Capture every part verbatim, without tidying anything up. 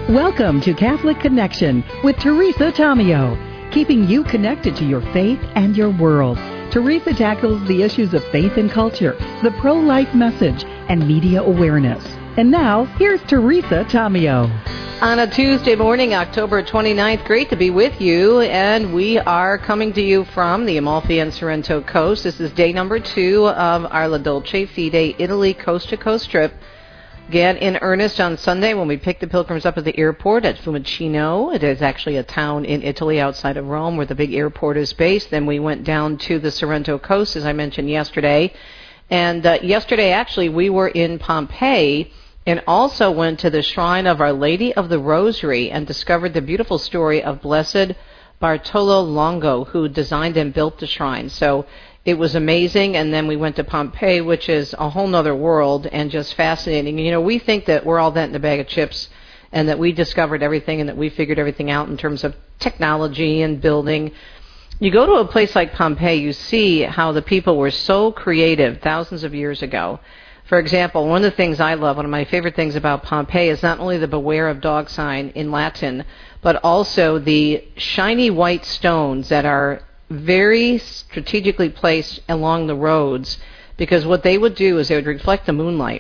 Welcome to Catholic Connection with Teresa Tomeo, keeping you connected to your faith and your world. Teresa tackles the issues of faith and culture, the pro-life message, and media awareness. And now, here's Teresa Tomeo. On a Tuesday morning, October twenty-ninth, great to be with you, and we are coming to you from the Amalfi and Sorrento coast. This is day number two of our La Dolce Fede Italy coast-to-coast trip. Began in earnest on Sunday when we picked the pilgrims up at the airport at Fiumicino. It is actually a town in Italy outside of Rome where the big airport is based. Then we went down to the Sorrento coast, as I mentioned yesterday. And uh, yesterday, actually, we were in Pompeii and also went to the shrine of Our Lady of the Rosary and discovered the beautiful story of Blessed Bartolo Longo, who designed and built the shrine. So it was amazing, and then we went to Pompeii, which is a whole nother world and just fascinating. You know, we think that we're all that in a bag of chips and that we discovered everything and that we figured everything out in terms of technology and building. You go to a place like Pompeii, you see how the people were so creative thousands of years ago. For example, one of the things I love, one of my favorite things about Pompeii is not only the beware of dog sign in Latin, but also the shiny white stones that are very strategically placed along the roads, because what they would do is they would reflect the moonlight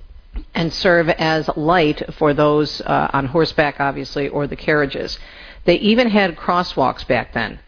and serve as light for those uh, on horseback, obviously, or the carriages. They even had crosswalks back then.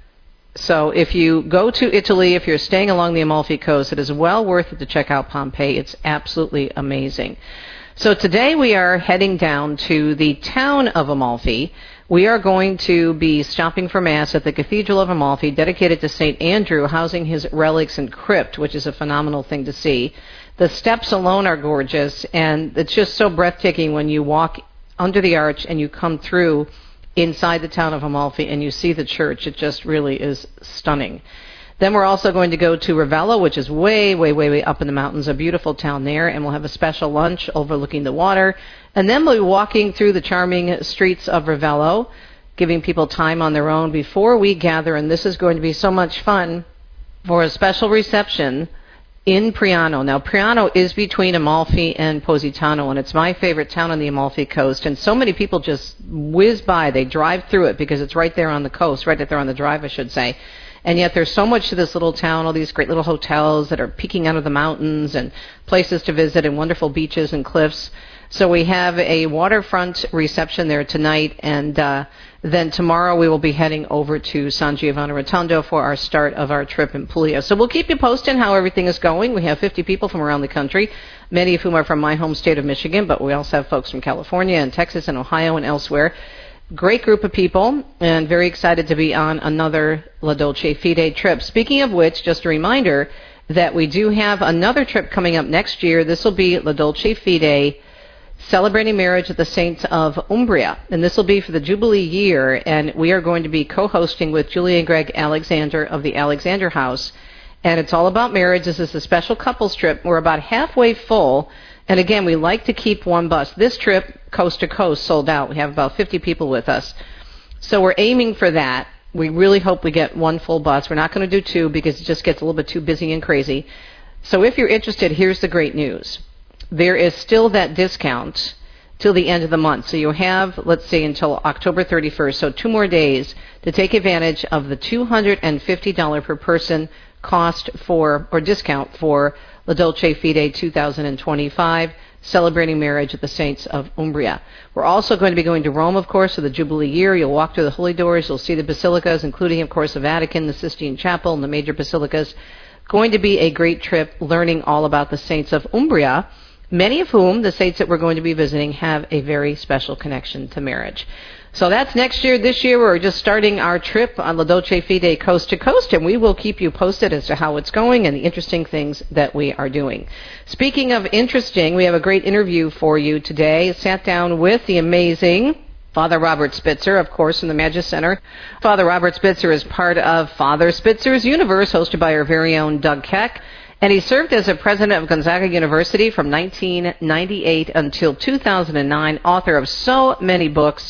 So if you go to Italy, if you're staying along the Amalfi Coast, it is well worth it to check out Pompeii. It's absolutely amazing. So today we are heading down to the town of Amalfi. We are going to be stopping for Mass at the Cathedral of Amalfi, dedicated to Saint Andrew, housing his relics and crypt, which is a phenomenal thing to see. The steps alone are gorgeous, and it's just so breathtaking when you walk under the arch and you come through inside the town of Amalfi and you see the church. It just really is stunning. Then we're also going to go to Ravello, which is way, way, way, way up in the mountains, a beautiful town there, and we'll have a special lunch overlooking the water. And then we'll be walking through the charming streets of Ravello, giving people time on their own before we gather, and this is going to be so much fun, for a special reception in Priano. Now, Priano is between Amalfi and Positano, and it's my favorite town on the Amalfi Coast, and so many people just whiz by. They drive through it because it's right there on the coast, right there on the drive, I should say. And yet there's so much to this little town, all these great little hotels that are peeking out of the mountains and places to visit and wonderful beaches and cliffs. So we have a waterfront reception there tonight, and uh, then tomorrow we will be heading over to San Giovanni Rotondo for our start of our trip in Puglia. So we'll keep you posted how everything is going. We have fifty people from around the country, many of whom are from my home state of Michigan, but we also have folks from California and Texas and Ohio and elsewhere. Great group of people, and very excited to be on another La Dolce Fede trip. Speaking of which, just a reminder that we do have another trip coming up next year. This will be La Dolce Fede Celebrating Marriage of the Saints of Umbria, and this will be for the Jubilee year, and we are going to be co-hosting with Julie and Greg Alexander of the Alexander House, and it's all about marriage. This is a special couples trip. We're about halfway full. And again, we like to keep one bus. This trip, coast to coast, sold out. We have about fifty people with us. So we're aiming for that. We really hope we get one full bus. We're not going to do two because it just gets a little bit too busy and crazy. So if you're interested, here's the great news. There is still that discount till the end of the month. So you have, let's say, until October thirty-first, so two more days to take advantage of the two hundred fifty dollars per person cost for, or discount for, La Dolce Fede two thousand twenty-five, Celebrating Marriage of the Saints of Umbria. We're also going to be going to Rome, of course, for the Jubilee year. You'll walk through the holy doors. You'll see the basilicas, including, of course, the Vatican, the Sistine Chapel, and the major basilicas. Going to be a great trip learning all about the Saints of Umbria, many of whom, the saints that we're going to be visiting, have a very special connection to marriage. So that's next year. This year, we're just starting our trip on La Dolce Fede Coast to Coast, and we will keep you posted as to how it's going and the interesting things that we are doing. Speaking of interesting, we have a great interview for you today. Sat down with the amazing Father Robert Spitzer, of course, from the Magis Center. Father Robert Spitzer is part of Father Spitzer's Universe, hosted by our very own Doug Keck. And he served as a president of Gonzaga University from nineteen ninety-eight until two thousand nine, author of so many books.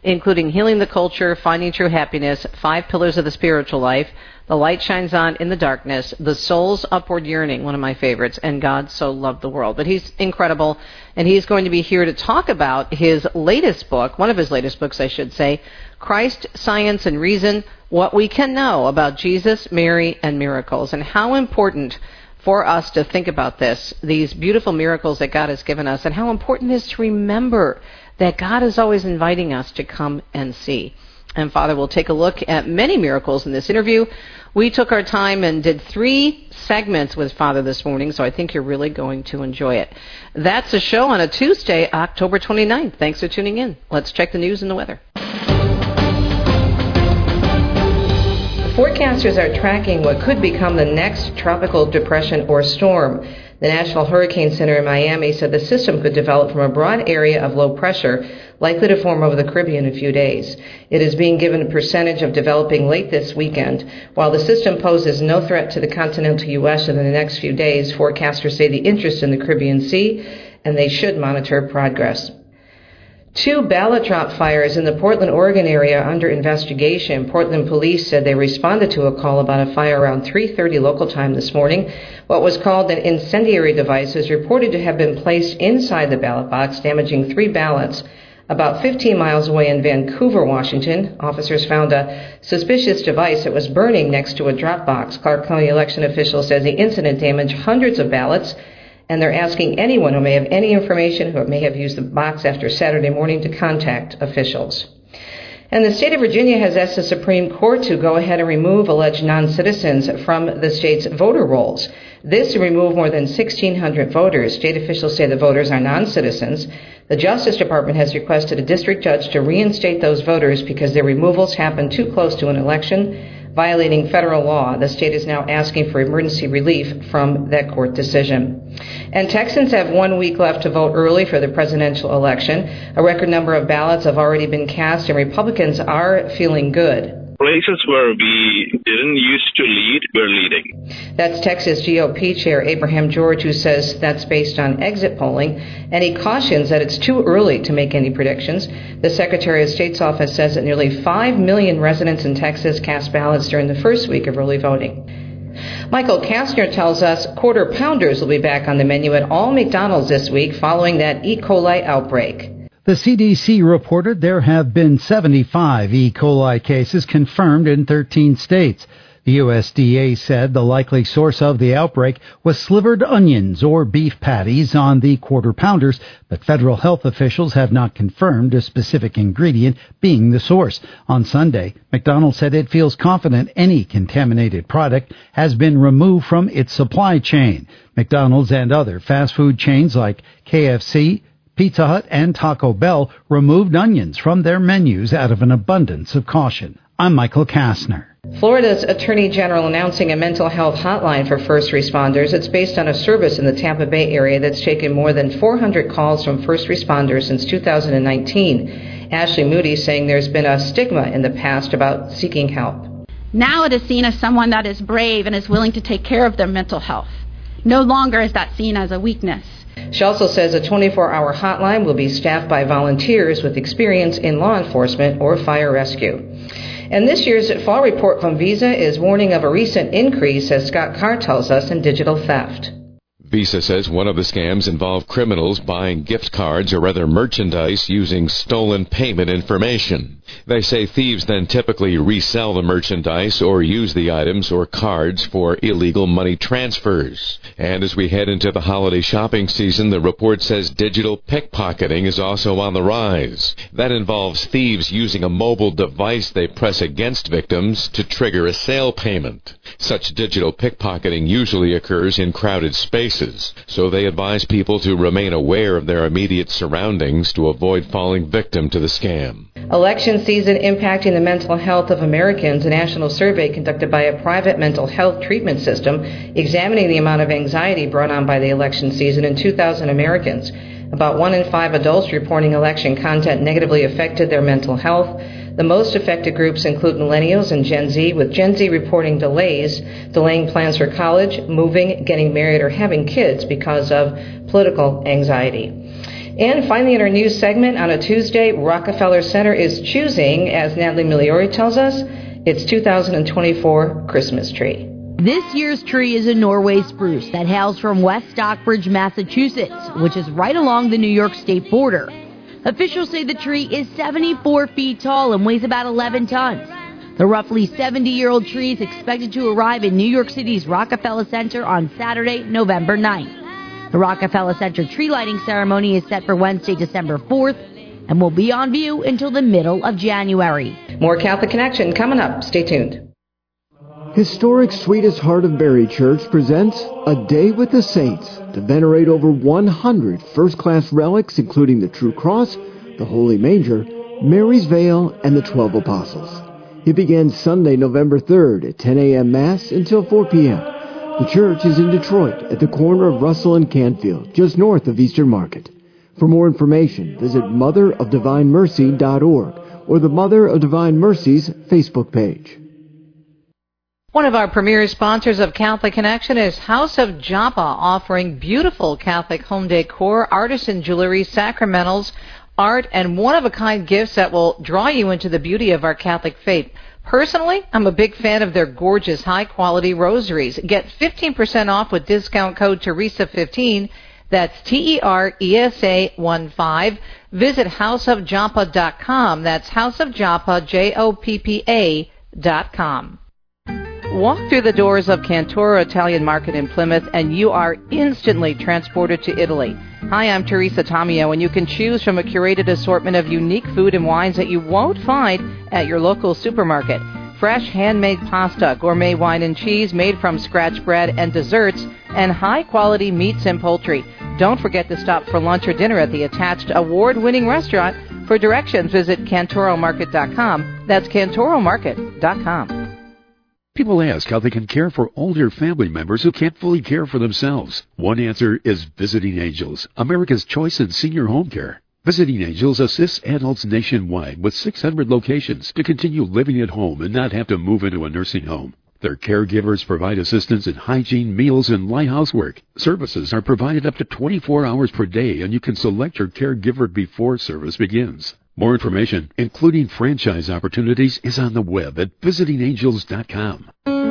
including Healing the Culture, Finding True Happiness, Five Pillars of the Spiritual Life, The Light Shines On in the Darkness, The Soul's Upward Yearning, one of my favorites, and God So Loved the World. But he's incredible, and he's going to be here to talk about his latest book, one of his latest books, I should say, Christ, Science, and Reason, What We Can Know About Jesus, Mary, and Miracles, and how important for us to think about this, these beautiful miracles that God has given us, and how important it is to remember that God is always inviting us to come and see. And Father, we'll take a look at many miracles in this interview. We took our time and did three segments with Father this morning, so I think you're really going to enjoy it. That's the show on a Tuesday, October twenty-ninth. Thanks for tuning in. Let's check the news and the weather. Forecasters are tracking what could become the next tropical depression or storm. The National Hurricane Center in Miami said the system could develop from a broad area of low pressure, likely to form over the Caribbean in a few days. It is being given a percentage of developing late this weekend. While the system poses no threat to the continental U S in the next few days, forecasters say the interest in the Caribbean Sea, and they should monitor progress. Two ballot drop fires in the Portland, Oregon area are under investigation. Portland police said they responded to a call about a fire around three thirty local time this morning. What was called an incendiary device is reported to have been placed inside the ballot box, damaging three ballots. About fifteen miles away in Vancouver, Washington, officers found a suspicious device that was burning next to a drop box. Clark County election officials said the incident damaged hundreds of ballots, and they're asking anyone who may have any information who may have used the box after Saturday morning to contact officials. And the state of Virginia has asked the Supreme Court to go ahead and remove alleged non-citizens from the state's voter rolls. This to remove more than sixteen hundred voters. State officials say the voters are non-citizens. The Justice Department has requested a district judge to reinstate those voters because their removals happened too close to an election, violating federal law. The state is now asking for emergency relief from that court decision. And Texans have one week left to vote early for the presidential election. A record number of ballots have already been cast, and Republicans are feeling good. Places where we didn't used to lead, we're leading. That's Texas G O P Chair Abraham George, who says that's based on exit polling, and he cautions that it's too early to make any predictions. The Secretary of State's office says that nearly five million residents in Texas cast ballots during the first week of early voting. Michael Kastner tells us quarter pounders will be back on the menu at all McDonald's this week following that E. coli outbreak. The C D C reported there have been seventy-five E. coli cases confirmed in thirteen states. The U S D A said the likely source of the outbreak was slivered onions or beef patties on the quarter pounders, but federal health officials have not confirmed a specific ingredient being the source. On Sunday, McDonald's said it feels confident any contaminated product has been removed from its supply chain. McDonald's and other fast food chains like K F C, Pizza Hut, and Taco Bell removed onions from their menus out of an abundance of caution. I'm Michael Kastner. Florida's Attorney General announcing a mental health hotline for first responders. It's based on a service in the Tampa Bay area that's taken more than four hundred calls from first responders since two thousand nineteen. Ashley Moody saying there's been a stigma in the past about seeking help. Now it is seen as someone that is brave and is willing to take care of their mental health. No longer is that seen as a weakness. She also says a twenty-four hour hotline will be staffed by volunteers with experience in law enforcement or fire rescue. And this year's fall report from Visa is warning of a recent increase, as Scott Carr tells us, in digital theft. Visa says one of the scams involved criminals buying gift cards or other merchandise using stolen payment information. They say thieves then typically resell the merchandise or use the items or cards for illegal money transfers. And as we head into the holiday shopping season, the report says digital pickpocketing is also on the rise. That involves thieves using a mobile device they press against victims to trigger a sale payment. Such digital pickpocketing usually occurs in crowded spaces, so they advise people to remain aware of their immediate surroundings to avoid falling victim to the scam. Election season impacting the mental health of Americans. A national survey conducted by a private mental health treatment system examining the amount of anxiety brought on by the election season in two thousand Americans. About one in five adults reporting election content negatively affected their mental health. The most affected groups include millennials and Gen Z, with Gen Z reporting delays, delaying plans for college, moving, getting married, or having kids because of political anxiety. And finally, in our news segment on a Tuesday, Rockefeller Center is choosing, as Natalie Migliori tells us, its two thousand twenty-four Christmas tree. This year's tree is a Norway spruce that hails from West Stockbridge, Massachusetts, which is right along the New York state border. Officials say the tree is seventy-four feet tall and weighs about eleven tons. The roughly seventy-year-old tree is expected to arrive in New York City's Rockefeller Center on Saturday, November ninth. The Rockefeller Center tree lighting ceremony is set for Wednesday, December fourth, and will be on view until the middle of January. More Catholic Connection coming up. Stay tuned. Historic Sweetest Heart of Mary Church presents A Day with the Saints to venerate over one hundred first-class relics, including the True Cross, the Holy Manger, Mary's Veil, and the Twelve Apostles. It begins Sunday, November third at ten a.m. Mass until four p.m. The church is in Detroit at the corner of Russell and Canfield, just north of Eastern Market. For more information, visit mother of divine mercy dot org or the Mother of Divine Mercy's Facebook page. One of our premier sponsors of Catholic Connection is House of Joppa, offering beautiful Catholic home decor, artisan jewelry, sacramentals, art, and one-of-a-kind gifts that will draw you into the beauty of our Catholic faith. Personally, I'm a big fan of their gorgeous, high-quality rosaries. Get fifteen percent off with discount code Teresa fifteen. That's T E R E S A one five. Visit house of joppa dot com. That's House of Joppa, J O P P A dot com. Walk through the doors of Cantoro Italian Market in Plymouth and you are instantly transported to Italy. Hi, I'm Teresa Tomeo, and you can choose from a curated assortment of unique food and wines that you won't find at your local supermarket. Fresh handmade pasta, gourmet wine and cheese made from scratch bread and desserts, and high-quality meats and poultry. Don't forget to stop for lunch or dinner at the attached award-winning restaurant. For directions, visit cantoro market dot com. That's cantoro market dot com. People ask how they can care for older family members who can't fully care for themselves. One answer is Visiting Angels, America's choice in senior home care. Visiting Angels assists adults nationwide with six hundred locations to continue living at home and not have to move into a nursing home. Their caregivers provide assistance in hygiene, meals, and light housework. Services are provided up to twenty-four hours per day, and you can select your caregiver before service begins. More information, including franchise opportunities, is on the web at visiting angels dot com.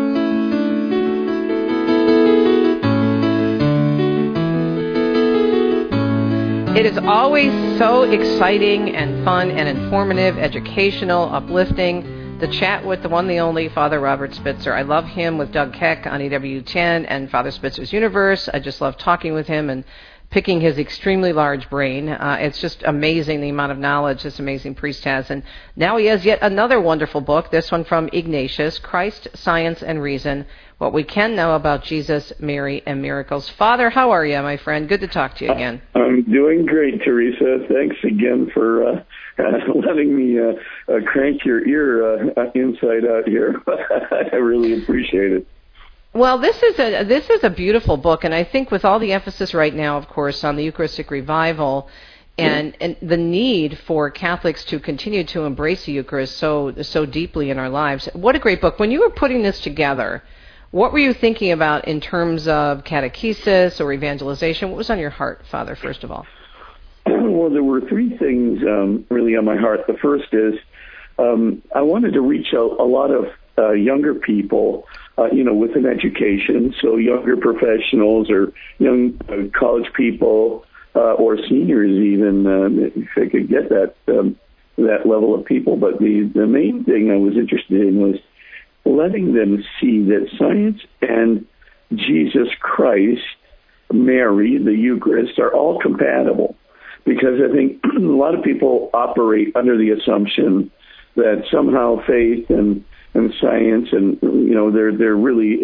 It is always so exciting and fun and informative, educational, uplifting, to chat with the one, the only Father Robert Spitzer. I love him with Doug Keck on E W ten and Father Spitzer's Universe. I just love talking with him and picking his extremely large brain. Uh, it's just amazing the amount of knowledge this amazing priest has. And now he has yet another wonderful book, this one from Ignatius, Christ, Science, and Reason, What We Can Know About Jesus, Mary, and Miracles. Father, how are you, my friend? Good to talk to you again. I'm doing great, Teresa. Thanks again for uh, uh, letting me uh, uh, crank your ear uh, inside out here. I really appreciate it. Well, this is a this is a beautiful book, and I think with all the emphasis right now, of course, on the Eucharistic revival and, and the need for Catholics to continue to embrace the Eucharist so so deeply in our lives. What a great book. When you were putting this together, what were you thinking about in terms of catechesis or evangelization? What was on your heart, Father, first of all? Well, there were three things um, really on my heart. The first is um, I wanted to reach a, a lot of uh, younger people, Uh, you know, with an education, so younger professionals or young uh, college people uh, or seniors even, um, if I could get that um, that level of people. But the, the main thing I was interested in was letting them see that science and Jesus Christ, Mary, the Eucharist, are all compatible. Because I think a lot of people operate under the assumption that somehow faith and and science, and you know they're they're really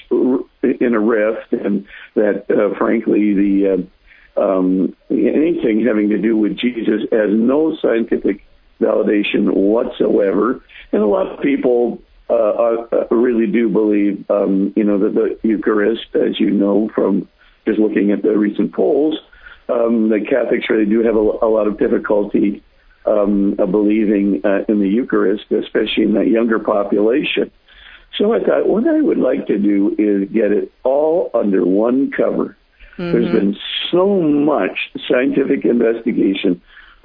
in a rift, and that uh, frankly the uh, um, anything having to do with Jesus has no scientific validation whatsoever, and a lot of people uh, uh, really do believe um, you know that the Eucharist, as you know from just looking at the recent polls, um, the Catholics really do have a, a lot of difficulty Um, uh, believing uh, in the Eucharist, especially in that younger population. So I thought what I would like to do is get it all under one cover Mm-hmm. There's been so much scientific investigation,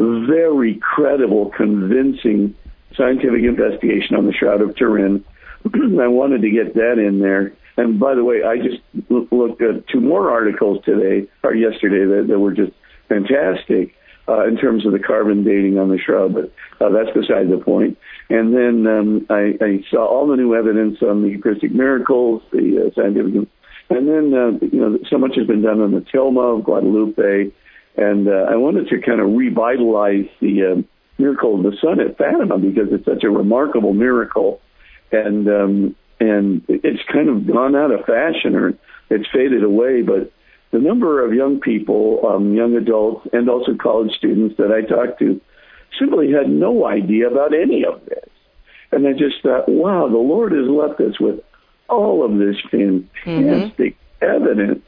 very credible, convincing scientific investigation on the Shroud of Turin. I wanted to get that in there. And by the way, I just looked at two more articles today, or yesterday, that, that were just fantastic uh, in terms of the carbon dating on the Shroud, but uh, that's beside the point. And then um, I, I saw all the new evidence on the Eucharistic miracles, the uh, scientific, and then uh, you know so much has been done on the Tilma of Guadalupe, and uh, I wanted to kind of revitalize the uh, miracle of the sun at Fatima because it's such a remarkable miracle, and um, and it's kind of gone out of fashion or it's faded away, but the number of young people, um, young adults, and also college students that I talked to simply had no idea about any of this. And I just thought, wow, the Lord has left us with all of this fantastic mm-hmm. evidence.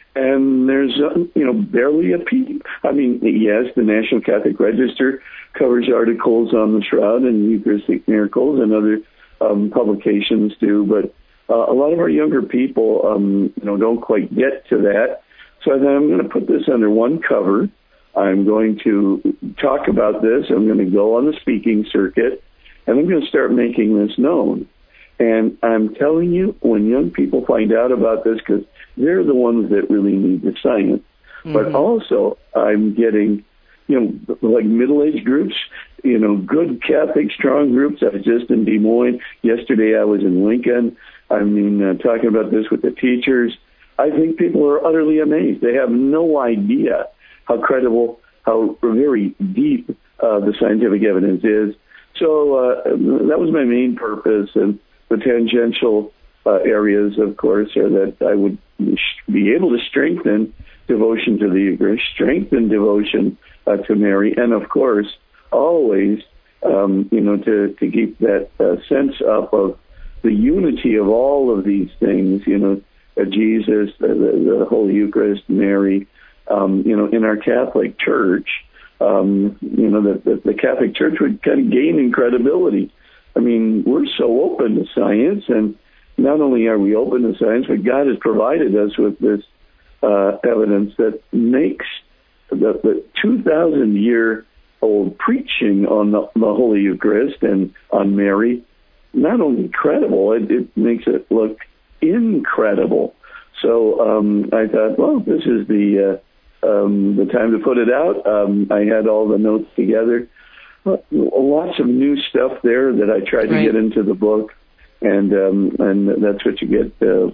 And there's, uh, you know, barely a peep. I mean, yes, the National Catholic Register covers articles on the Shroud and Eucharistic miracles, and other um, publications do. But uh, a lot of our younger people, um, you know, don't quite get to that. So I thought I'm going to put this under one cover. I'm going to talk about this. I'm going to go on the speaking circuit, and I'm going to start making this known. And I'm telling you, when young people find out about this, because they're the ones that really need the science. Mm-hmm. But also, I'm getting, you know, like middle-aged groups, you know, good Catholic strong groups. I was just in Des Moines. Yesterday I was in Lincoln. I mean, uh, talking about this with the teachers. I think people are utterly amazed. They have no idea how credible, how very deep uh, the scientific evidence is. So uh, that was my main purpose. And the tangential uh, areas, of course, are that I would be able to strengthen devotion to the Eucharist, strengthen devotion uh, to Mary, and, of course, always, um, you know, to, to keep that uh, sense up of the unity of all of these things, you know, uh, Jesus, the, the, the Holy Eucharist, Mary, um, you know, in our Catholic Church, um, you know, that the, the Catholic Church would kind of gain in credibility. I mean, we're so open to science, and not only are we open to science, but God has provided us with this uh, evidence that makes the, the two thousand year old preaching on the, the Holy Eucharist and on Mary not only credible, it, it makes it look incredible. So um, I thought, well, this is the uh, um, the time to put it out. Um, I had all the notes together. Lots of new stuff there that I tried right. to get into the book, and um, and that's what you get uh,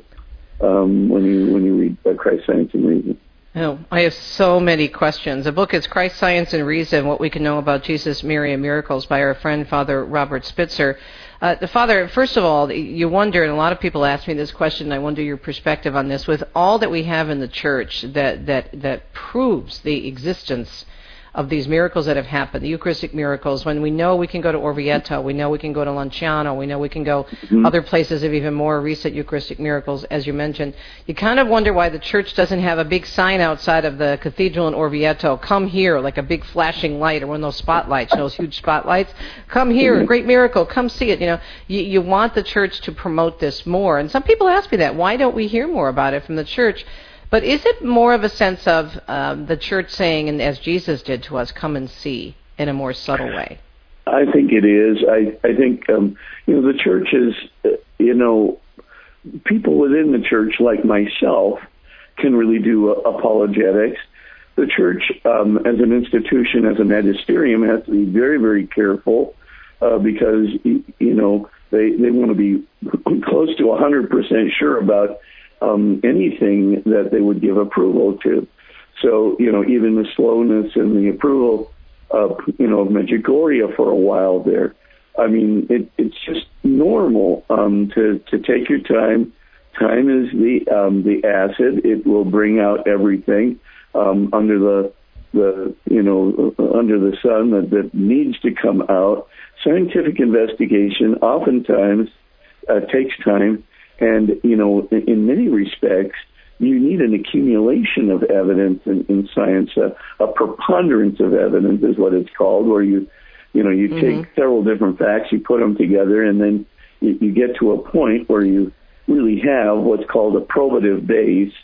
um, when you when you read uh, Christ, Science, and Reason. Oh, I have so many questions. The book is Christ, Science, and Reason, What We Can Know About Jesus, Mary, and Miracles by our friend, Father Robert Spitzer. Uh, the Father, first of all, you wonder, and a lot of people ask me this question, I wonder your perspective on this, with all that we have in the Church that, that, that proves the existence of these miracles that have happened, the Eucharistic miracles, when we know we can go to Orvieto, we know we can go to Lanciano, we know we can go mm-hmm. other places of even more recent Eucharistic miracles, as you mentioned. You kind of wonder why the Church doesn't have a big sign outside of the cathedral in Orvieto, come here, like a big flashing light, or one of those spotlights, you know, those huge spotlights. Come here, a great miracle, come see it. You know, you, you want the Church to promote this more. And some people ask me that, why don't we hear more about it from the Church? But is it more of a sense of um, the Church saying, and as Jesus did to us, come and see, in a more subtle way? I think it is. I, I think, um, you know, the Church is, uh, you know, people within the Church, like myself, can really do uh, apologetics. The Church, um, as an institution, as a magisterium, has to be very, very careful uh, because, you know, they, they want to be close to one hundred percent sure about Um, anything that they would give approval to. So, you know, even the slowness in the approval of, you know, of Medjugorje for a while there. I mean, it, it's just normal um, to, to take your time. Time is the um, the acid. It will bring out everything um, under the, the, you know, under the sun that, that needs to come out. Scientific investigation oftentimes uh, takes time. And, you know, in, in many respects, you need an accumulation of evidence in, in science. Uh, a preponderance of evidence is what it's called, where you, you know, you mm-hmm. take several different facts, you put them together, and then you, you get to a point where you really have what's called a probative base,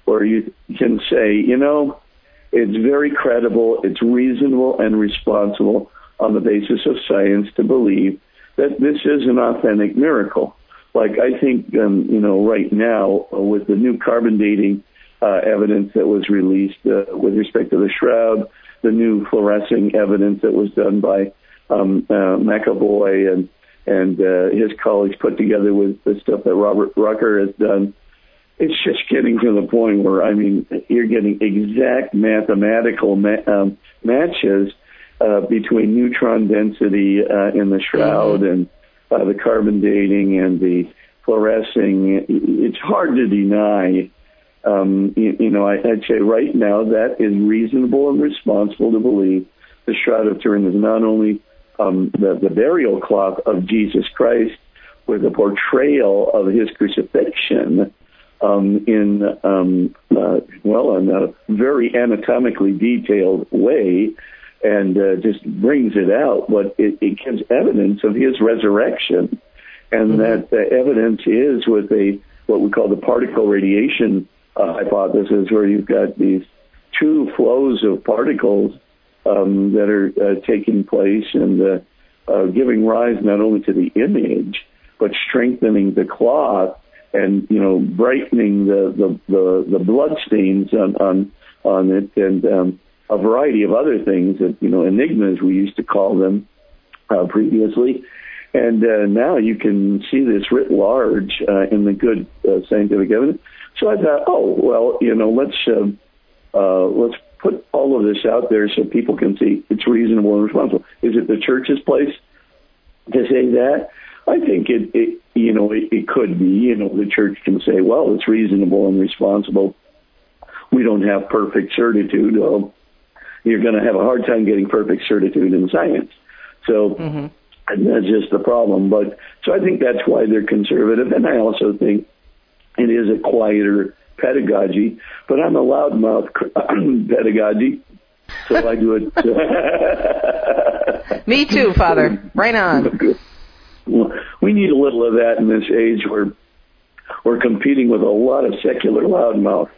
where you can say, you know, it's very credible, it's reasonable and responsible on the basis of science to believe that this is an authentic miracle. Like I think, um, you know, right now uh, with the new carbon dating uh, evidence that was released uh, with respect to the shroud, the new fluorescing evidence that was done by um, uh, McAvoy and and uh, his colleagues put together with the stuff that Robert Rucker has done, it's just getting to the point where, I mean, you're getting exact mathematical ma- um, matches uh, between neutron density uh, in the shroud mm-hmm. and uh, the carbon dating and the fluorescing. It's hard to deny. Um, you, you know, I, I'd say right now that is reasonable and responsible to believe the Shroud of Turin is not only um, the, the burial cloth of Jesus Christ with a portrayal of his crucifixion, Um, in, um, uh, well, in a very anatomically detailed way, and uh, just brings it out, but it, it gives evidence of his resurrection, and mm-hmm. that the evidence is with a what we call the particle radiation uh, hypothesis, where you've got these two flows of particles um, that are uh, taking place and uh, uh, giving rise not only to the image, but strengthening the cloth, and, you know, brightening the, the, the, the blood stains on, on, on it, and um, a variety of other things that, you know, enigmas we used to call them uh, previously. And uh, now you can see this writ large uh, in the good uh, scientific evidence. So I thought, oh, well, you know, let's, uh, uh, let's put all of this out there so people can see it's reasonable and responsible. Is it the church's place to say that? I think it, it you know, it, it could be, you know, the church can say, well, it's reasonable and responsible. We don't have perfect certitude. Well, you're going to have a hard time getting perfect certitude in science. So mm-hmm. and that's just the problem. But so I think that's why they're conservative. And I also think it is a quieter pedagogy, but I'm a loudmouth pedagogy. So I do it. Me too, Father. Right on. Well, we need a little of that in this age where we're competing with a lot of secular loudmouths.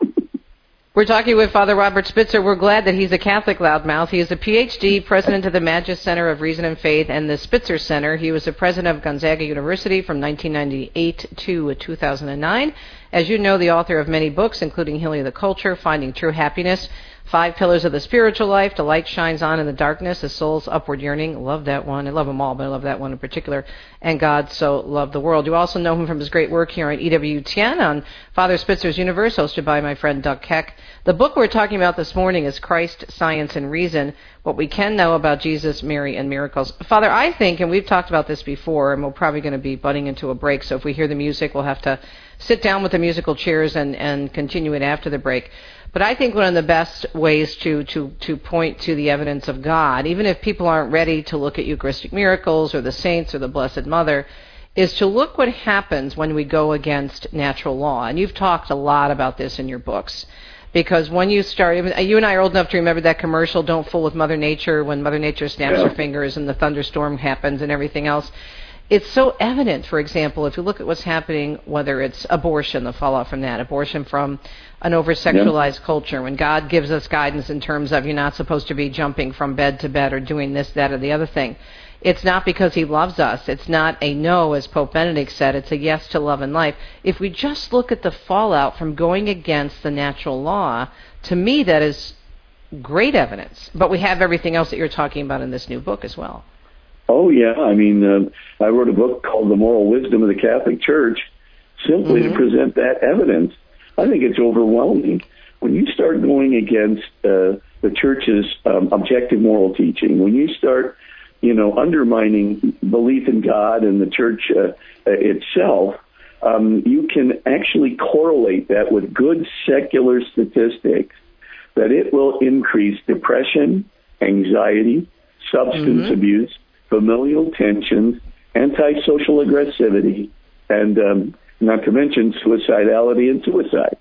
We're talking with Father Robert Spitzer. We're glad that he's a Catholic loudmouth. He is a P H D, president of the Magis Center of Reason and Faith and the Spitzer Center. He was the president of Gonzaga University from nineteen ninety-eight to two thousand nine. As you know, the author of many books, including Healing the Culture, Finding True Happiness, Five Pillars of the Spiritual Life, The Light Shines On in the Darkness, The Soul's Upward Yearning. Love that one. I love them all, but I love that one in particular. And God So Loved the World. You also know him from his great work here on E W T N on Father Spitzer's Universe, hosted by my friend Doug Keck. The book we're talking about this morning is Christ, Science, and Reason, What We Can Know About Jesus, Mary, and Miracles. Father, I think, and we've talked about this before, and we're probably going to be butting into a break, so if we hear the music, we'll have to sit down with the musical chairs and, and continue it after the break. But I think one of the best ways to, to, to point to the evidence of God, even if people aren't ready to look at Eucharistic miracles or the saints or the Blessed Mother, is to look what happens when we go against natural law. And you've talked a lot about this in your books. Because when you start, you and I are old enough to remember that commercial, Don't Fool with Mother Nature, when Mother Nature snaps yeah. her fingers and the thunderstorm happens and everything else. It's so evident, for example, if you look at what's happening, whether it's abortion, the fallout from that, abortion from an over-sexualized yeah. culture, when God gives us guidance in terms of you're not supposed to be jumping from bed to bed or doing this, that, or the other thing. It's not because he loves us. It's not a no, as Pope Benedict said. It's a yes to love and life. If we just look at the fallout from going against the natural law, to me that is great evidence. But we have everything else that you're talking about in this new book as well. Oh, yeah. I mean, uh, I wrote a book called The Moral Wisdom of the Catholic Church simply mm-hmm. to present that evidence. I think it's overwhelming. When you start going against uh, the Church's um, objective moral teaching, when you start, you know, undermining belief in God and the Church uh, itself, um, you can actually correlate that with good secular statistics that it will increase depression, anxiety, substance mm-hmm. abuse, familial tensions, antisocial aggressivity, and um, not to mention suicidality and suicide.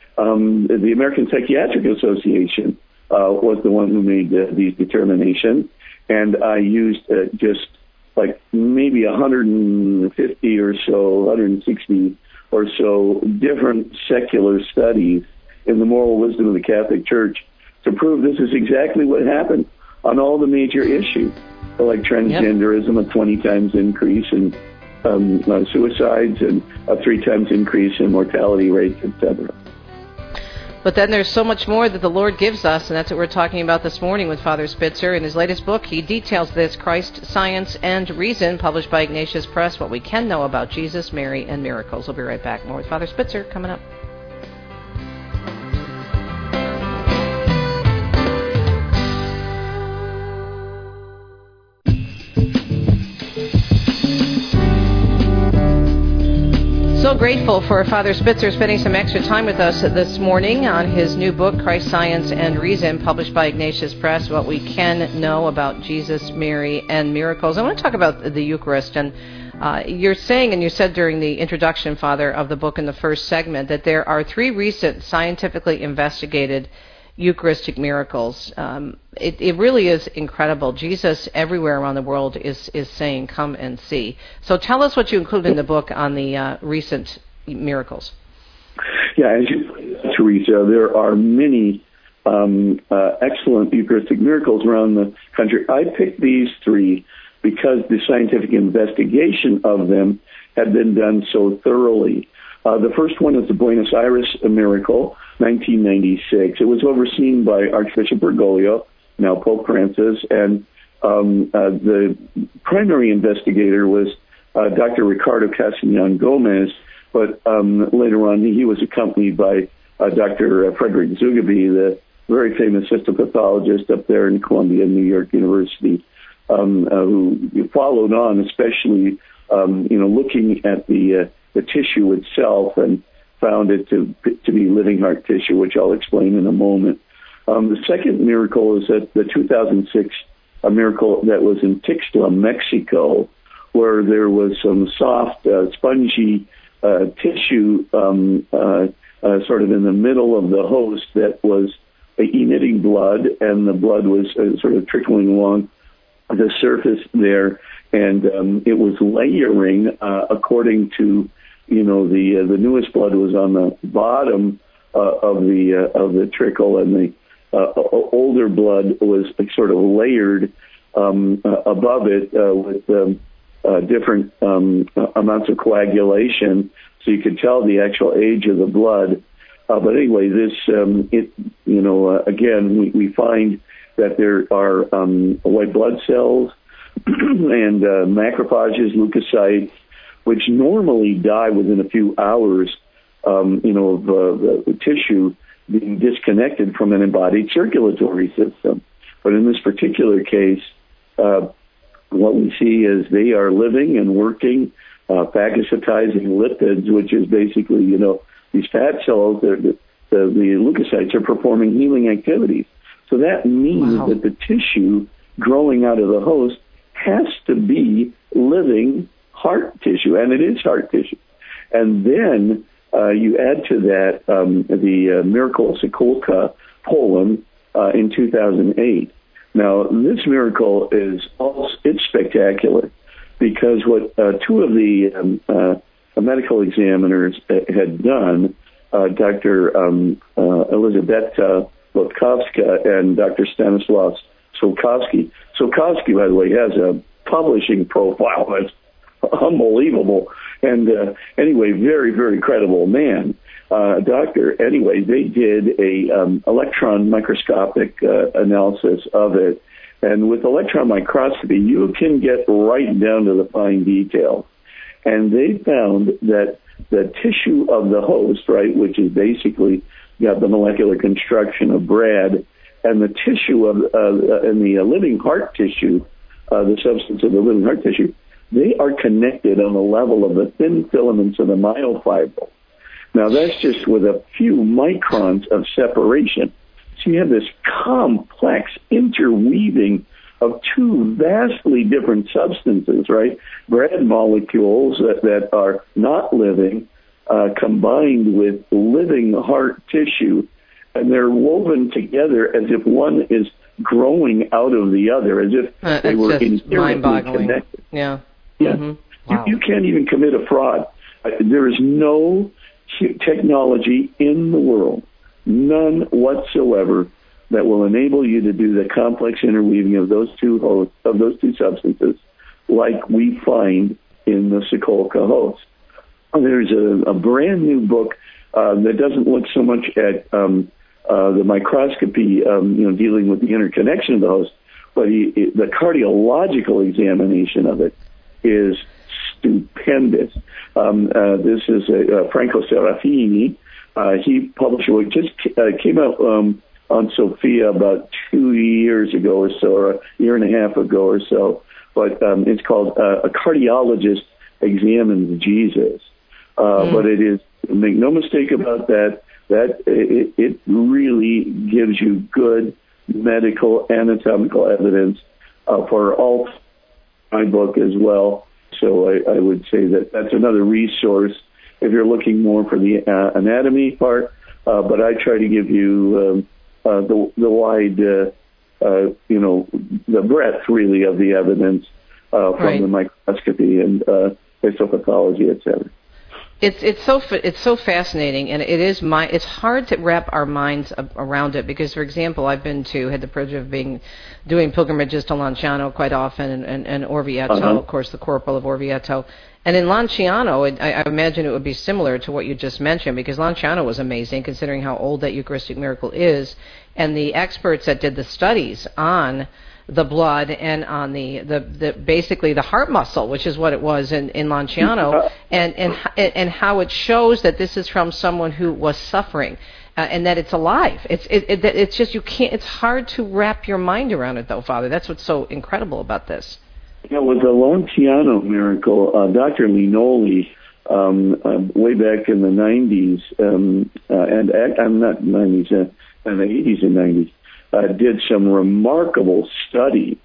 Um, the American Psychiatric Association uh, was the one who made uh, these determinations, and I used uh, just like maybe one hundred fifty or so, one hundred sixty or so different secular studies in the moral wisdom of the Catholic Church to prove this is exactly what happened on all the major issues, like transgenderism, yep. a twenty times increase in um, uh, suicides and a three times increase in mortality rates, et cetera. But then there's so much more that the Lord gives us, and that's what we're talking about this morning with Father Spitzer. In his latest book, he details this, Christ, Science, and Reason, published by Ignatius Press, what we can know about Jesus, Mary, and miracles. We'll be right back. More with Father Spitzer coming up. So grateful for Father Spitzer spending some extra time with us this morning on his new book, Christ, Science, and Reason, published by Ignatius Press, what we can know about Jesus, Mary, and miracles. I want to talk about the Eucharist. And uh, you're saying, and you said during the introduction, Father, of the book in the first segment, that there are three recent scientifically investigated Eucharistic miracles. Um, it, it really is incredible. Jesus everywhere around the world is, is saying, come and see. So tell us what you include in the book on the uh, recent miracles. Yeah, as you, Teresa, there are many um, uh, excellent Eucharistic miracles around the country. I picked these three because the scientific investigation of them had been done so thoroughly. Uh, the first one is the Buenos Aires miracle, nineteen ninety-six. It was overseen by Archbishop Bergoglio, now Pope Francis, and um, uh, the primary investigator was uh, Doctor Ricardo Castellan Gomez, but um, later on he was accompanied by uh, Doctor Frederick Zugabe, the very famous histopathologist up there in Columbia, New York University, um, uh, who followed on, especially um, you know, looking at the uh, the tissue itself and found it to to be living heart tissue, which I'll explain in a moment. Um, the second miracle is that the two thousand six a miracle that was in Tixla, Mexico, where there was some soft, uh, spongy uh, tissue um, uh, uh, sort of in the middle of the host that was emitting blood, and the blood was uh, sort of trickling along the surface there, and um, it was layering uh, according to, you know, the uh, the newest blood was on the bottom uh, of the uh, of the trickle, and the uh, older blood was sort of layered um, uh, above it uh, with um, uh, different um, amounts of coagulation, so you could tell the actual age of the blood. Uh, but anyway, this um, it you know uh, again we, we find that there are um, white blood cells and uh, macrophages, leukocytes, which normally die within a few hours, um, you know, of uh, the tissue being disconnected from an embodied circulatory system. But in this particular case, uh, what we see is they are living and working, uh, phagocytizing lipids, which is basically, you know, these fat cells, the, the, the leukocytes are performing healing activities. So that means wow. that the tissue growing out of the host has to be living heart tissue, and it is heart tissue. And then uh, you add to that um, the uh, miracle of Sokolka, Poland, uh, in two thousand eight. Now, this miracle is also, it's spectacular because what uh, two of the um, uh, medical examiners had done, uh, Doctor Um, uh, Elizabeta Lotkovska and Doctor Stanislav Sokovsky. Sokovsky, by the way, has a publishing profile that's unbelievable. And uh, anyway, very, very credible man, uh, doctor. Anyway, they did a um, electron microscopic uh, analysis of it. And with electron microscopy, you can get right down to the fine detail. And they found that the tissue of the host, right, which is basically got the molecular construction of bread, and the tissue of uh, and the uh, living heart tissue, uh, the substance of the living heart tissue, they are connected on the level of the thin filaments of the myofibril. Now, that's just with a few microns of separation. So you have this complex interweaving of two vastly different substances, right? Bread molecules that, that are not living, uh, combined with living heart tissue, and they're woven together as if one is growing out of the other, as if uh, they were inherently connected. Yeah. Yeah. Mm-hmm. Wow. You, you can't even commit a fraud. Uh, there is no technology in the world none whatsoever that will enable you to do the complex interweaving of those two hosts, of those two substances, like we find in the Sokolka host. There's a, a brand new book uh, that doesn't look so much at um, uh, the microscopy, um, you know, dealing with the interconnection of the host, but he, it, the cardiological examination of it is stupendous. Um, uh, this is uh, Franco Serafini. Uh, he published what just uh, came out um, on Sophia about two years ago or so, or a year and a half ago or so. But um, it's called uh, A Cardiologist Examines Jesus. Uh, mm. But it is, make no mistake about that, that it, it really gives you good medical anatomical evidence uh, for all my book as well. So I, I would say that that's another resource if you're looking more for the uh, anatomy part. Uh, but I try to give you um, uh, the, the wide, uh, uh, you know, the breadth really of the evidence uh, from right. the microscopy and uh, histopathology, et cetera. It's it's so it's so fascinating, and it is my it's hard to wrap our minds around it because, for example, I've been to had the privilege of being doing pilgrimages to Lanciano quite often, and, and, and Orvieto, uh-huh. of course, the Corporal of Orvieto. And in Lanciano, it, I, I imagine it would be similar to what you just mentioned, because Lanciano was amazing, considering how old that Eucharistic miracle is, and the experts that did the studies on the blood and on the, the, the basically the heart muscle, which is what it was in, in Lanciano, and, and and how it shows that this is from someone who was suffering, uh, and that it's alive. It's it, it it's just you can't. It's hard to wrap your mind around it, though, Father. That's what's so incredible about this. Yeah, with the Lanciano miracle, uh, Doctor Linoli, um, uh, way back in the nineties, um, uh, and I'm not nineties, uh, in the eighties and nineties. Uh, did some remarkable studies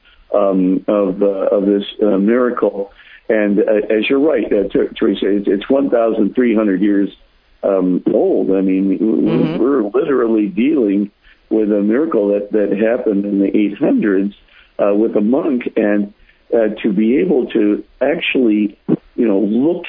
um, of uh, of this uh, miracle, and uh, as you're right, uh, Teresa, it's, it's one thousand three hundred years um, old. I mean, mm-hmm. we're literally dealing with a miracle that, that happened in the eight hundreds uh, with a monk, and uh, to be able to actually, you know, look,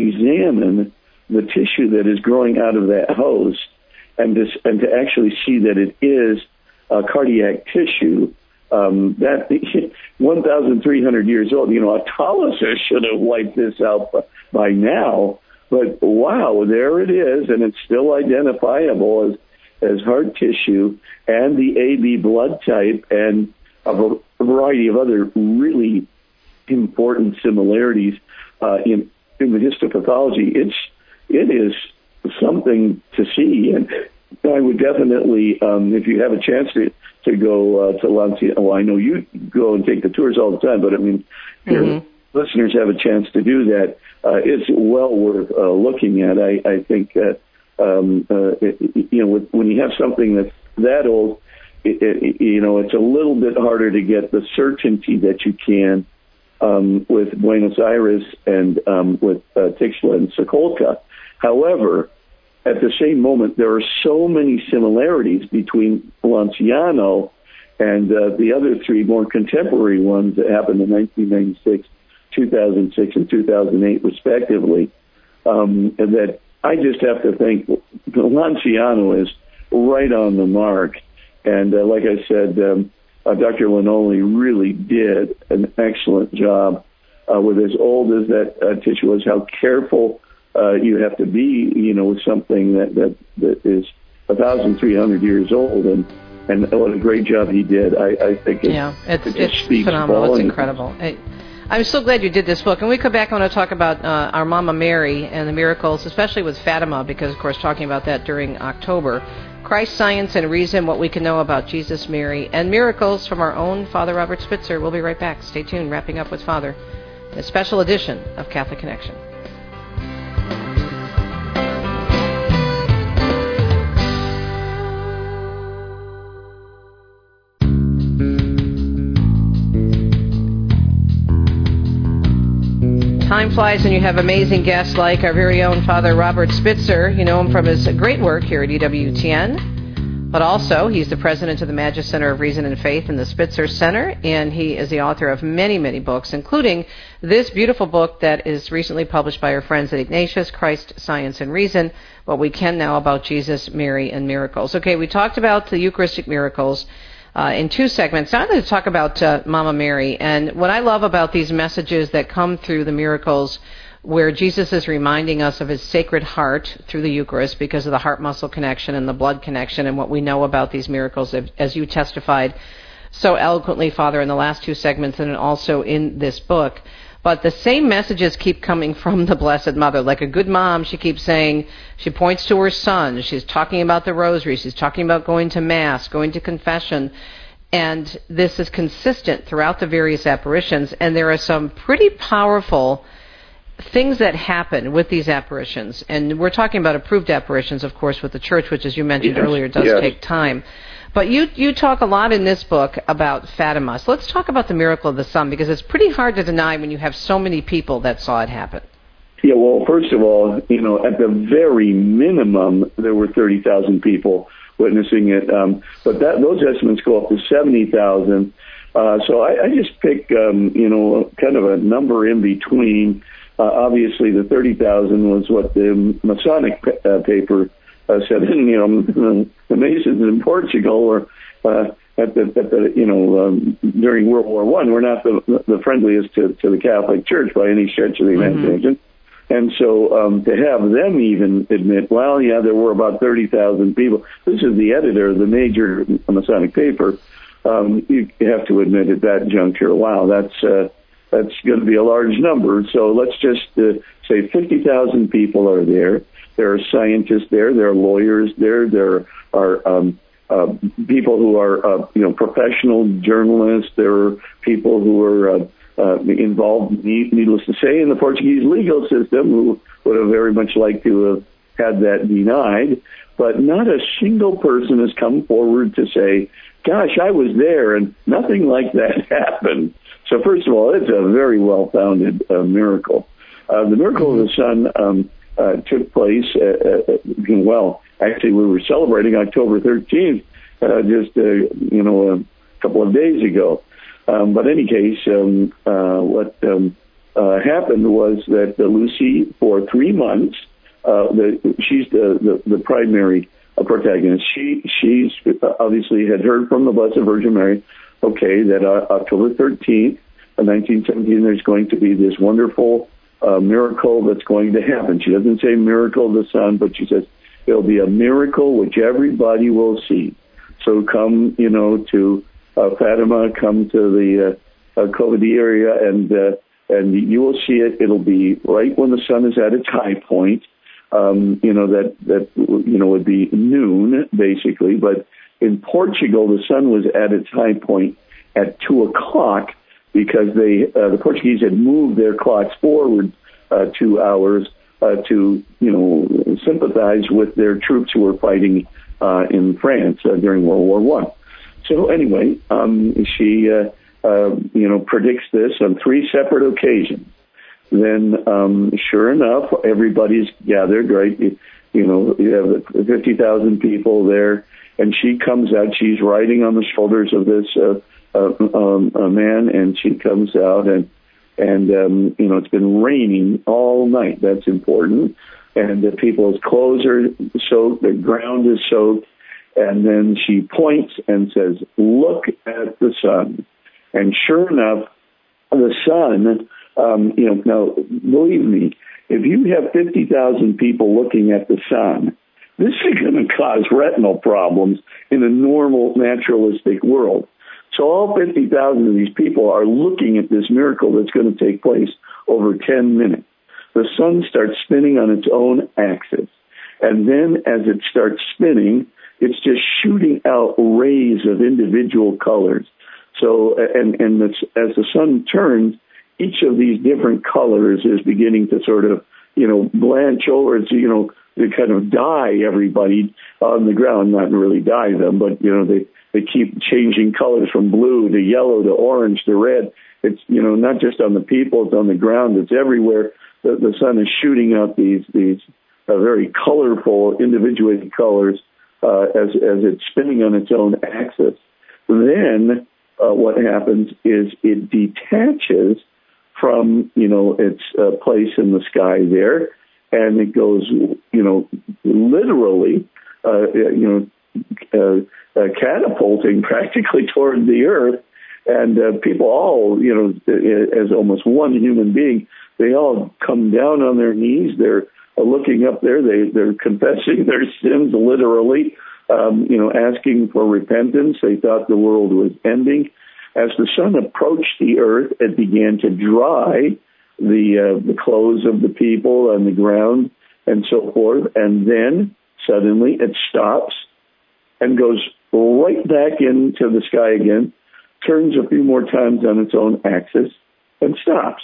examine the tissue that is growing out of that host, and to, and to actually see that it is Uh, cardiac tissue, um, that one thousand three hundred years old. You know, autolysis should have wiped this out by now, but wow, there it is, and it's still identifiable as, as heart tissue, and the A B blood type, and a variety of other really important similarities uh, in, in the histopathology. It's, it is something to see, and I would definitely, um, if you have a chance to, to go uh, to Lanciano, well, I know you go and take the tours all the time, but I mean, if mm-hmm. your listeners have a chance to do that, uh, it's well worth uh, looking at. I, I think, uh, um, uh, it, you know, with, when you have something that's that old, it, it, you know, it's a little bit harder to get the certainty that you can um, with Buenos Aires and um, with uh, Tixla and Sokolka. However, at the same moment, there are so many similarities between Lanciano and uh, the other three more contemporary ones that happened in nineteen ninety-six, two thousand six, and two thousand eight, respectively, um, that I just have to think Lanciano is right on the mark. And uh, like I said, um, uh, Doctor Linoli really did an excellent job uh, with as old as that uh, tissue was, how careful Uh, you have to be, you know, with something that, that, that is one thousand three hundred years old, and, and what a great job he did. I, I think it, yeah, it's, it it's phenomenal. Volumes. It's incredible. I, I'm so glad you did this book. And we come back, I want to talk about uh, our Mama Mary and the miracles, especially with Fatima, because, of course, talking about that during October. Christ, Science, and Reason, what we can know about Jesus, Mary, and miracles from our own Father Robert Spitzer. We'll be right back. Stay tuned. Wrapping up with Father, a special edition of Catholic Connection. Time flies when you have amazing guests like our very own Father Robert Spitzer. You know him from his great work here at E W T N. But also, he's the president of the Magis Center of Reason and Faith and the Spitzer Center, and he is the author of many, many books, including this beautiful book that is recently published by our friends at Ignatius, Christ, Science, and Reason, What We Can Now About Jesus, Mary, and Miracles. Okay, we talked about the Eucharistic miracles uh, in two segments. Now I'm going to talk about uh, Mama Mary, and what I love about these messages that come through the miracles where Jesus is reminding us of his sacred heart through the Eucharist because of the heart-muscle connection and the blood connection and what we know about these miracles, as you testified so eloquently, Father, in the last two segments and also in this book. But the same messages keep coming from the Blessed Mother. Like a good mom, she keeps saying, she points to her son, she's talking about the rosary, she's talking about going to Mass, going to confession, and this is consistent throughout the various apparitions, and there are some pretty powerful things that happen with these apparitions, and we're talking about approved apparitions, of course, with the Church, which, as you mentioned yes. earlier, does yes. take time. But you you talk a lot in this book about Fatima. So let's talk about the miracle of the sun, because it's pretty hard to deny when you have so many people that saw it happen. Yeah, well, first of all, you know, at the very minimum, there were thirty thousand people witnessing it, um, but that those estimates go up to seventy thousand. Uh, so I, I just pick, um, you know, kind of a number in between. Uh, obviously, the thirty thousand was what the Masonic uh, paper uh, said. And, you know, the Masons in Portugal were uh, at the, at the, you know, um, during World War One, were not the, the friendliest to, to the Catholic Church by any stretch of the imagination. Mm-hmm. And so um, to have them even admit, well, yeah, there were about thirty thousand people. This is the editor of the major Masonic paper. Um, you have to admit at that juncture, wow, that's... Uh, That's going to be a large number. So let's just uh, say fifty thousand people are there. There are scientists there. There are lawyers there. There are um, uh, people who are, uh, you know, professional journalists. There are people who are uh, uh, involved, needless to say, in the Portuguese legal system who would have very much liked to have had that denied. But not a single person has come forward to say, gosh, I was there and nothing like that happened. So first of all, it's a very well-founded uh, miracle. Uh, the miracle of the sun um, uh, took place, uh, uh, well, actually we were celebrating October thirteenth uh, just, uh, you know, a couple of days ago. Um, but in any case, um, uh, what um, uh, happened was that uh, Lucy, for three months, uh, the, she's the, the, the primary uh, protagonist. She she's obviously had heard from the Blessed Virgin Mary, okay, that uh, October thirteenth, nineteen seventeen, there's going to be this wonderful uh, miracle that's going to happen. She doesn't say miracle of the sun, but she says it'll be a miracle which everybody will see. So come, you know, to uh, Fatima, come to the uh, uh, Covadi area, and uh, and you will see it. It'll be right when the sun is at its high point. Um, you know, that, that, you know, would be noon, basically, but in Portugal, the sun was at its high point at two o'clock because they uh, the Portuguese had moved their clocks forward uh, two hours uh, to, you know, sympathize with their troops who were fighting uh, in France uh, during World War One. So anyway, um, she, uh, uh, you know, predicts this on three separate occasions. Then, um, sure enough, everybody's gathered, right? You, you know, you have fifty thousand people there. And she comes out, she's riding on the shoulders of this uh, uh, um, uh, man, and she comes out, and, and um, you know, it's been raining all night. That's important. And the people's clothes are soaked, the ground is soaked, and then she points and says, look at the sun. And sure enough, the sun, um, you know, now, believe me, if you have fifty thousand people looking at the sun, this is going to cause retinal problems in a normal, naturalistic world. So all fifty thousand of these people are looking at this miracle that's going to take place over ten minutes. The sun starts spinning on its own axis. And then as it starts spinning, it's just shooting out rays of individual colors. So, and, and it's, as the sun turns, each of these different colors is beginning to sort of, you know, blanch over. It's, you know, they kind of dye everybody on the ground, not really dye them, but, you know, they, they keep changing colors from blue to yellow to orange to red. It's, you know, not just on the people, it's on the ground, it's everywhere. The, the sun is shooting out these, these uh, very colorful, individuated colors uh, as as it's spinning on its own axis. Then uh, what happens is it detaches from, you know, its uh, place in the sky there, and it goes, you know, literally, uh, you know, uh, uh, catapulting practically toward the Earth. And uh, people all, you know, as almost one human being, they all come down on their knees. They're uh, looking up there. They, they're confessing their sins literally, um, you know, asking for repentance. They thought the world was ending. As the sun approached the Earth, it began to dry the uh, the clothes of the people and the ground and so forth. And then suddenly it stops and goes right back into the sky again, turns a few more times on its own axis, and stops.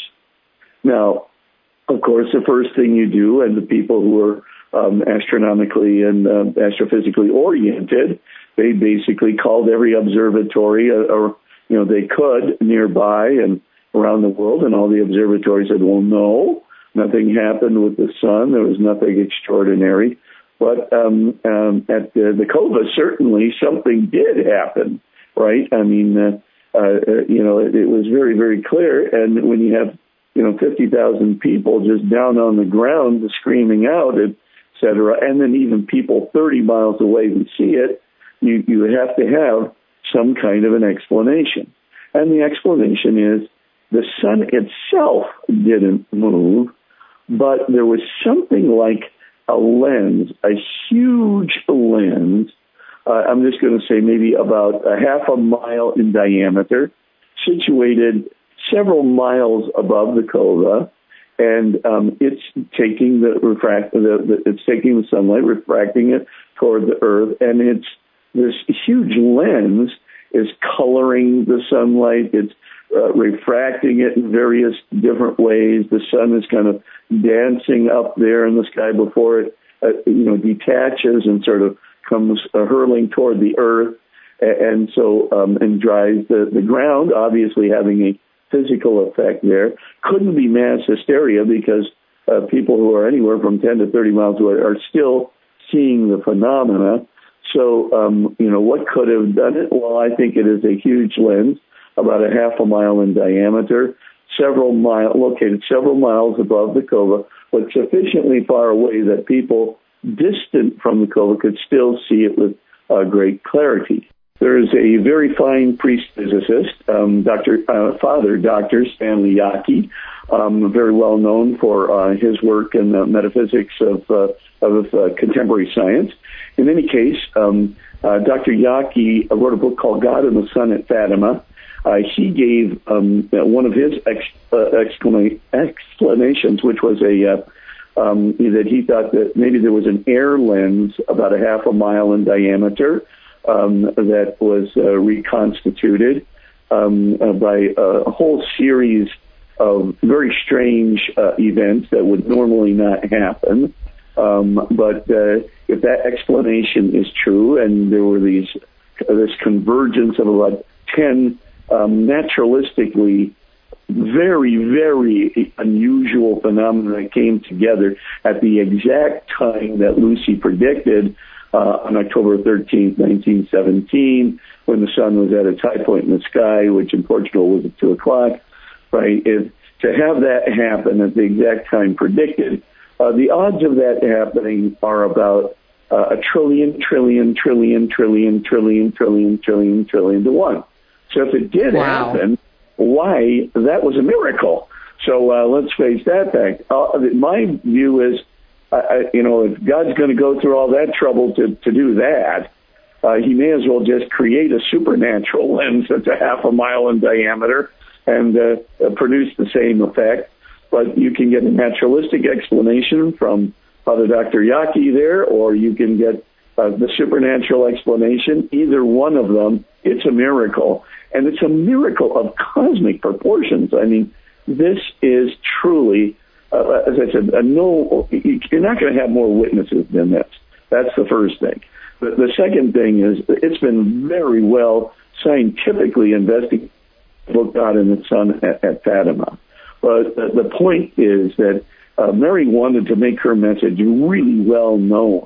Now, of course, the first thing you do, and the people who are um, astronomically and uh, astrophysically oriented, they basically called every observatory or, or you know, they could nearby and around the world, and all the observatories said, well, no, nothing happened with the sun. There was nothing extraordinary. But um, um, at the, the Cova, certainly something did happen, right? I mean, uh, uh, you know, it, it was very, very clear. And when you have, you know, fifty thousand people just down on the ground screaming out, et cetera, and then even people thirty miles away who see it, you, you have to have some kind of an explanation. And the explanation is the sun itself didn't move, but there was something like a lens, a huge lens. Uh, I'm just going to say maybe about a half a mile in diameter, situated several miles above the Cova, and um, it's taking the refract, the, the, it's taking the sunlight, refracting it toward the Earth, and it's this huge lens is coloring the sunlight. It's uh, refracting it in various different ways. The sun is kind of dancing up there in the sky before it, uh, you know, detaches and sort of comes uh, hurling toward the Earth, and so um, and dries the, the ground, obviously having a physical effect there. Couldn't be mass hysteria because uh, people who are anywhere from ten to thirty miles away are still seeing the phenomena. So, um, you know, what could have done it? Well, I think it is a huge lens, about a half a mile in diameter, several mile, located several miles above the Cova, but sufficiently far away that people distant from the Cova could still see it with uh, great clarity. There is a very fine priest physicist, um, Doctor Uh, Father Doctor Stanley Yockey, um, very well known for uh, his work in the metaphysics of uh, of uh, contemporary science. In any case, um, uh, Doctor Yockey wrote a book called God and the Sun at Fatima. Uh, he gave um, one of his ex- uh, exclama- explanations, which was a uh, um, that he thought that maybe there was an air lens about a half a mile in diameter um, that was uh, reconstituted um, uh, by a whole series of very strange uh, events that would normally not happen. Um, but uh, if that explanation is true, and there were these uh, this convergence of about ten um, naturalistically very, very unusual phenomena that came together at the exact time that Lucy predicted uh, on October thirteenth, nineteen seventeen, when the sun was at its high point in the sky, which in Portugal was at two o'clock, right? If, to have that happen at the exact time predicted, Uh, the odds of that happening are about uh, a trillion, trillion, trillion, trillion, trillion, trillion, trillion, trillion to one. So if it did wow. happen, why, that was a miracle. So uh, let's face that fact. Uh, my view is, uh, I, you know, if God's going to go through all that trouble to, to do that, uh, he may as well just create a supernatural lens that's a half a mile in diameter and uh, produce the same effect. But you can get a naturalistic explanation from Father Doctor Yockey there, or you can get uh, the supernatural explanation. Either one of them, it's a miracle. And it's a miracle of cosmic proportions. I mean, this is truly, uh, as I said, a no, you're not going to have more witnesses than this. That's the first thing. The, the second thing is it's been very well scientifically investigated, looked out in the sun at, at Fatima. But the point is that uh, Mary wanted to make her message really well known.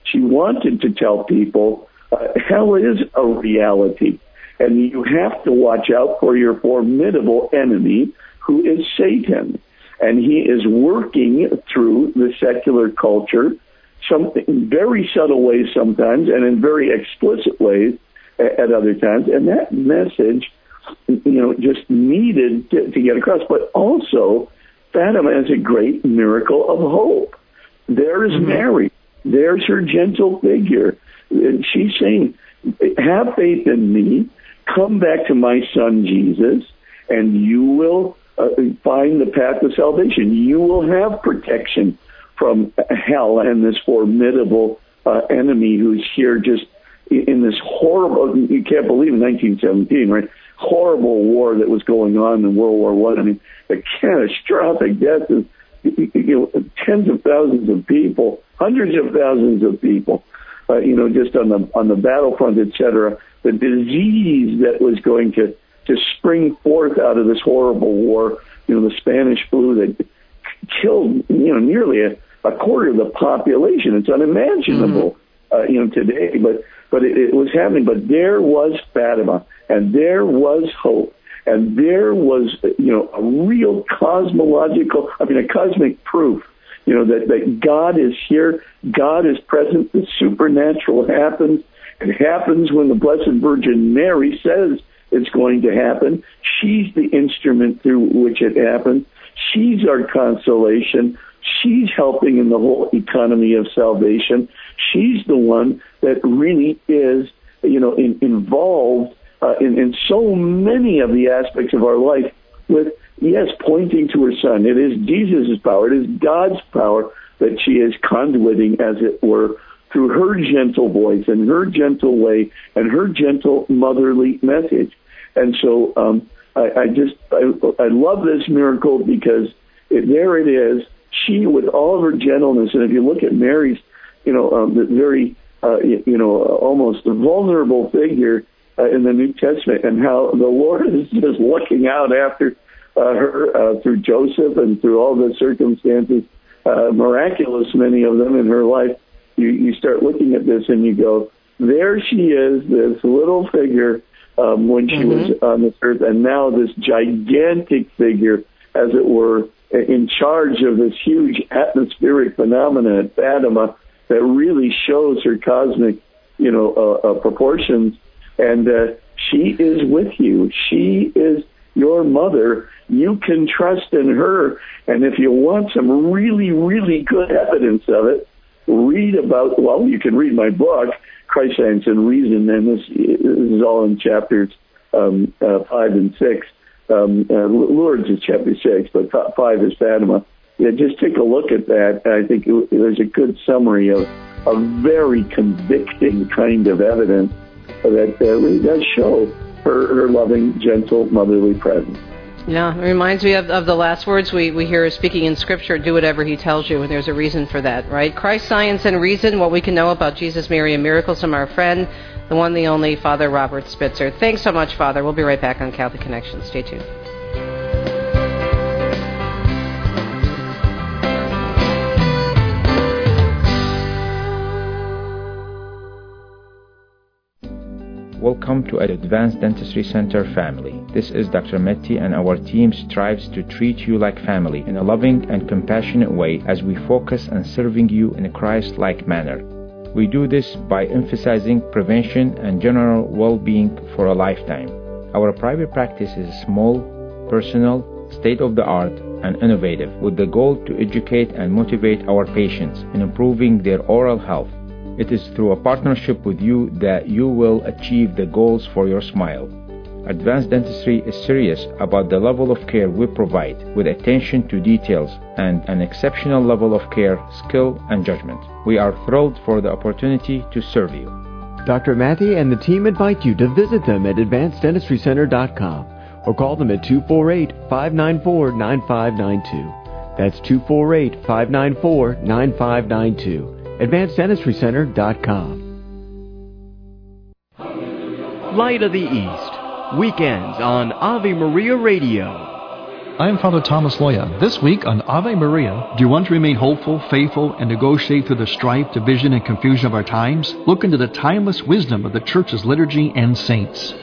she wanted to tell people uh, hell is a reality, and you have to watch out for your formidable enemy, who is Satan. And he is working through the secular culture, something in very subtle ways sometimes, and in very explicit ways at, at other times. And that message, you know, just needed to, to get across. But also, Fatima is a great miracle of hope. There is mm-hmm. Mary. There's her gentle figure. And she's saying, have faith in me, come back to my son Jesus, and you will uh, find the path to salvation. You will have protection from hell and this formidable uh, enemy who's here just in this horrible, you can't believe in nineteen seventeen, right? Horrible war that was going on in World War One. I. I mean, the catastrophic death of you know, tens of thousands of people, hundreds of thousands of people, uh, you know, just on the on the battlefront, et cetera. The disease that was going to, to spring forth out of this horrible war, you know, the Spanish flu that killed, you know, nearly a, a quarter of the population. It's unimaginable, mm-hmm. uh, you know, today, but but it, it was happening. But there was Fatima, and there was hope. And there was, you know, a real cosmological, I mean, a cosmic proof, you know, that, that God is here, God is present, the supernatural happens. It happens when the Blessed Virgin Mary says it's going to happen. She's the instrument through which it happens. She's our consolation. She's helping in the whole economy of salvation. She's the one that really is, you know, in, involved Uh, in, in so many of the aspects of our life with, yes, pointing to her son. It is Jesus' power. It is God's power that she is conduiting, as it were, through her gentle voice and her gentle way and her gentle motherly message. And so um, I, I just, I, I love this miracle because it, there it is. She, with all of her gentleness, and if you look at Mary's, you know, um, the very, uh, you, you know, almost vulnerable figure, Uh, in the New Testament, and how the Lord is just looking out after uh, her uh, through Joseph and through all the circumstances, uh, miraculous, many of them in her life. You, you start looking at this and you go, there she is, this little figure um, when she mm-hmm. was on this earth, and now this gigantic figure, as it were, in charge of this huge atmospheric phenomena at Fatima that really shows her cosmic, you know, uh, uh, proportions. And uh, she is with you. She is your mother. You can trust in her. And if you want some really, really good evidence of it, read about, well, you can read my book, Christ, Science, and Reason, and this, this is all in chapters um, uh, five and six. Um, uh, Lourdes is chapter six, but five is Fatima. Yeah, just take a look at that. I think it, there's a good summary of a very convicting kind of evidence that uh, really does show her, her loving, gentle, motherly presence. Yeah, it reminds me of, of the last words we, we hear speaking in Scripture, do whatever he tells you, and there's a reason for that, right? Christ, Science, and Reason, what we can know about Jesus, Mary, and miracles from our friend, the one, the only, Father Robert Spitzer. Thanks so much, Father. We'll be right back on Catholic Connection. Stay tuned. Welcome to Advanced Dentistry Center family. This is Doctor Metti, and our team strives to treat you like family in a loving and compassionate way as we focus on serving you in a Christ-like manner. We do this by emphasizing prevention and general well-being for a lifetime. Our private practice is small, personal, state-of-the-art, and innovative, with the goal to educate and motivate our patients in improving their oral health. It is through a partnership with you that you will achieve the goals for your smile. Advanced Dentistry is serious about the level of care we provide, with attention to details and an exceptional level of care, skill, and judgment. We are thrilled for the opportunity to serve you. Doctor Matty and the team invite you to visit them at advanced dentistry center dot com or call them at two four eight, five nine four, nine five nine two. That's two four eight, five nine four, nine five nine two. advanced dentistry center dot com. Light of the East, weekends on Ave Maria Radio. I am Father Thomas Loya. This week on Ave Maria, do you want to remain hopeful, faithful, and negotiate through the strife, division, and confusion of our times? Look into the timeless wisdom of the Church's liturgy and saints.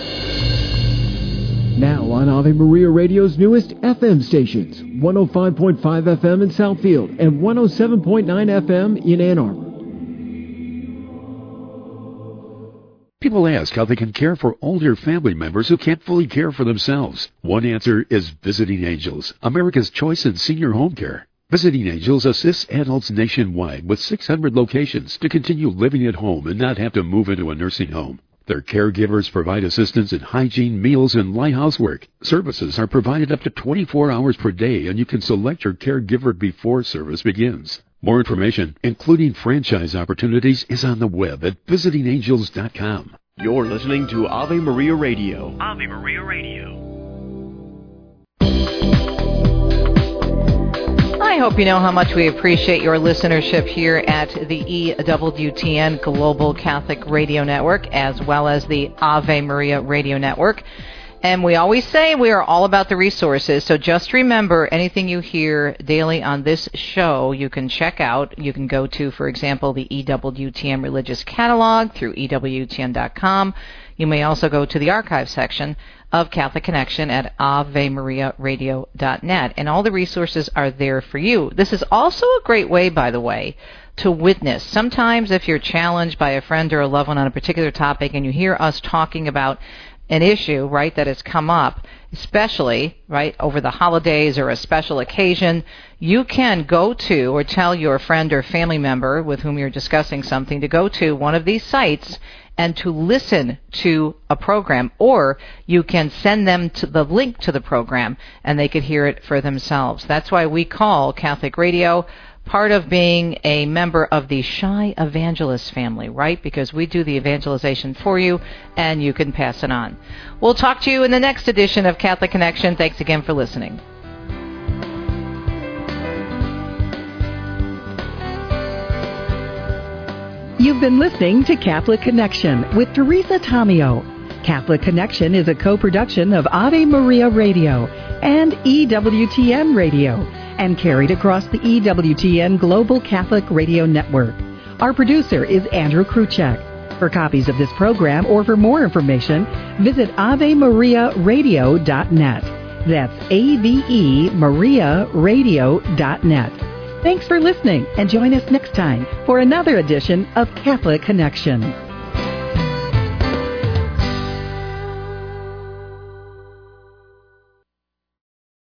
Now on Ave Maria Radio's newest F M stations, one oh five point five F M in Southfield and one oh seven point nine F M in Ann Arbor. People ask how they can care for older family members who can't fully care for themselves. One answer is Visiting Angels, America's choice in senior home care. Visiting Angels assists adults nationwide with six hundred locations to continue living at home and not have to move into a nursing home. Their caregivers provide assistance in hygiene, meals, and light housework. Services are provided up to twenty-four hours per day, and you can select your caregiver before service begins. More information, including franchise opportunities, is on the web at visiting angels dot com. You're listening to Ave Maria Radio. Ave Maria Radio. I hope you know how much we appreciate your listenership here at the E W T N Global Catholic Radio Network, as well as the Ave Maria Radio Network. And we always say we are all about the resources, so just remember, anything you hear daily on this show, you can check out. You can go to, for example, the E W T N Religious Catalog through E W T N dot com. You may also go to the archive section of Catholic Connection at ave maria radio dot net, and all the resources are there for you. This is also a great way, by the way, to witness. Sometimes if you're challenged by a friend or a loved one on a particular topic and you hear us talking about an issue, right, that has come up, especially, right, over the holidays or a special occasion, you can go to or tell your friend or family member with whom you're discussing something to go to one of these sites and to listen to a program, or you can send them to the link to the program and they could hear it for themselves. That's why we call Catholic Radio part of being a member of the Shy Evangelist family, right? Because we do the evangelization for you and you can pass it on. We'll talk to you in the next edition of Catholic Connection. Thanks again for listening. You've been listening to Catholic Connection with Teresa Tomeo. Catholic Connection is a co-production of Ave Maria Radio and E W T N Radio, and carried across the E W T N Global Catholic Radio Network. Our producer is Andrew Kruchek. For copies of this program or for more information, visit ave maria radio dot net. That's A V E Maria Radio dot net. Thanks for listening, and join us next time for another edition of Catholic Connection.